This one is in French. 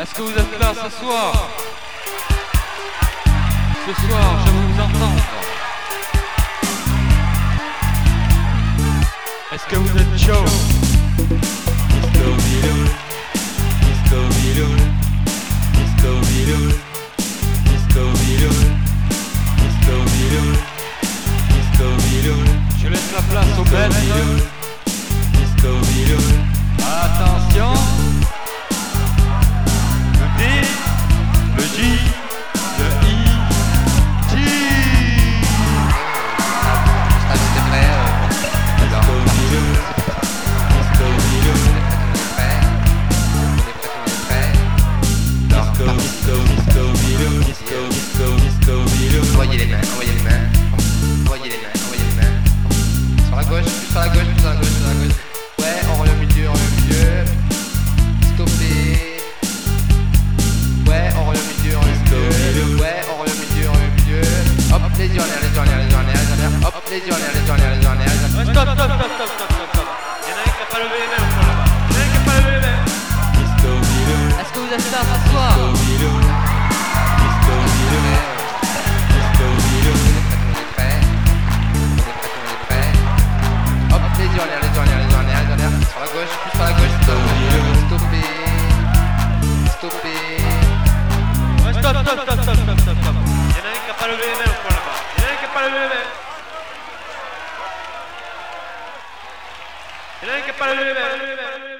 Est-ce que vous êtes là ce soir? Ce soir, je veux vous entendre. Est-ce que vous êtes chaud? Disco Biloul, Disco Biloul, Disco Biloul, Disco Biloul, Disco Biloul, Disco Biloul. Je laisse la place aux belles. Disco Biloul. Attention. Le D, le J, le I, T. C'était prêt. Disco Biloul, Disco Biloul. On est prêt. Disco, disco, disco Biloul, disco, disco, disco Biloul. Envoyez les mains, envoyez les mains. Envoyez les mains, envoyez les mains. Sur la gauche, plus sur la gauche, plus sur la gauche, plus sur la gauche. Ouais, on revient au milieu, on revient au milieu. Stoppez. Ouais, on revient au milieu, on revient au milieu. Ouais, on revient au milieu, on revient au milieu. Hop, les yeux en l'air, les yeux en l'air, les yeux en l'air, les yeux en l'air. Hop, les yeux en l'air, les yeux en l'air, les yeux en l'air. Stop, stop, stop, stop, stop, stop, stop. Il y en a un qui n'a pas levé les mains encore là-bas. Il y en a un qui n'a pas levé les mains. Disco Biloul, Est-ce que vous êtes là ce soir? Disco Biloul, Disco Biloul, Disco Biloul. On est prêt. On est prêt. Hop, les yeux en l'air, les yeux en l'air, les yeux en l'air, les yeux en l'air. Sur la gauche, plus sur la gauche, plus sur la gauche. Stoppez. Stoppez. Ouais, stop, stop, stop, stop, stop, stop, stop. Il y en a un qui n'a pas levé les mains encore là-bas. Il y en a un qui n'a pas levé les mains. Il y en a un qui n'a pas levé les mains.